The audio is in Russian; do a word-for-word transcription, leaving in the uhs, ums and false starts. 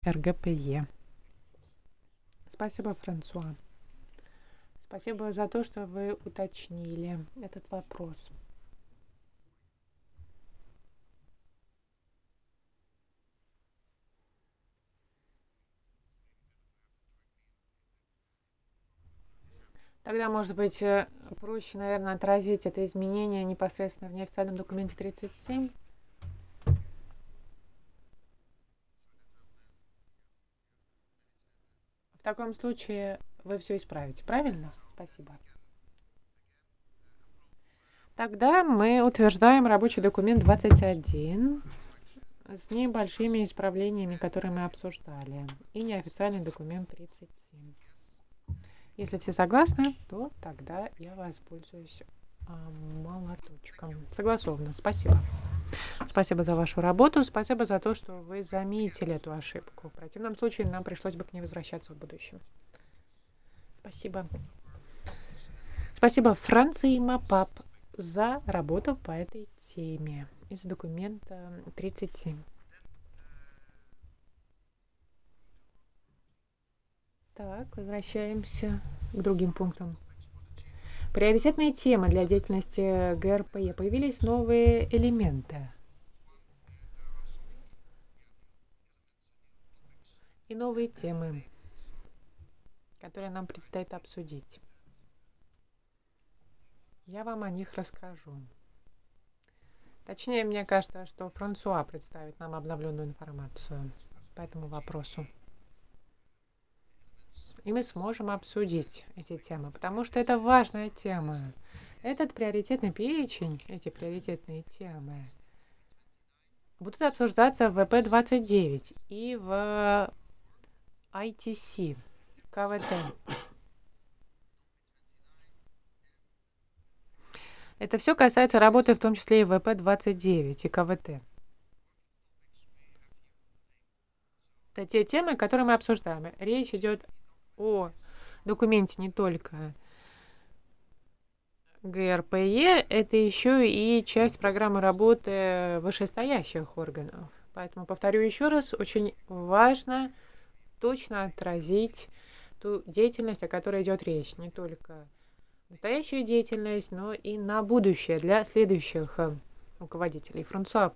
эр гэ пэ е. Спасибо, Франсуа. Спасибо за то, что вы уточнили этот вопрос. Тогда, может быть, проще, наверное, отразить это изменение непосредственно в неофициальном документе тридцать семь. В таком случае вы все исправите, правильно? Спасибо. Тогда мы утверждаем рабочий документ двадцать один с небольшими исправлениями, которые мы обсуждали, и неофициальный документ тридцать семь. Если все согласны, то тогда я воспользуюсь а, молоточком. Согласовано. Спасибо. Спасибо за вашу работу. Спасибо за то, что вы заметили эту ошибку. В противном случае нам пришлось бы к ней возвращаться в будущем. Спасибо. Спасибо Франции Мапап за работу по этой теме из документа тридцать семь. Так, возвращаемся к другим пунктам. Приоритетные темы для деятельности гэ эр пэ е. Появились новые элементы. И новые темы, которые нам предстоит обсудить. Я вам о них расскажу. Точнее, мне кажется, что Франсуа представит нам обновленную информацию по этому вопросу. И мы сможем обсудить эти темы, потому что это важная тема. Этот приоритетный перечень, эти приоритетные темы будут обсуждаться в вэ пэ двадцать девять и в ай ти си, ка вэ тэ. Это все касается работы, в том числе и вэ пэ двадцать девять и ка вэ тэ. Это те темы, которые мы обсуждаем. Речь идет о документе не только гэ эр пэ е, это еще и часть программы работы вышестоящих органов. Поэтому, повторю еще раз, очень важно точно отразить ту деятельность, о которой идет речь. Не только настоящую деятельность, но и на будущее для следующих руководителей. Франсуа,